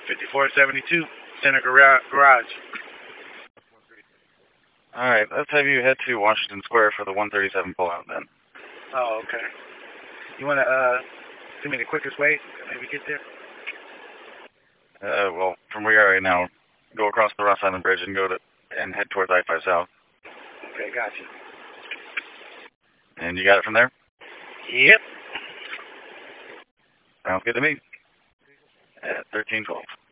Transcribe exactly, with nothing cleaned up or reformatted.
fifty-four seventy-two, Center Garage. garage. Alright, let's have you head to Washington Square for the one thirty-seven pullout then. Oh, okay. You want to, uh, give me the quickest way to maybe get there? Uh, well, from where you are right now, go across the Ross Island Bridge and go to, and head towards I five South. Okay, gotcha. And you got it from there? Yep. Sounds good to me. At thirteen twelve.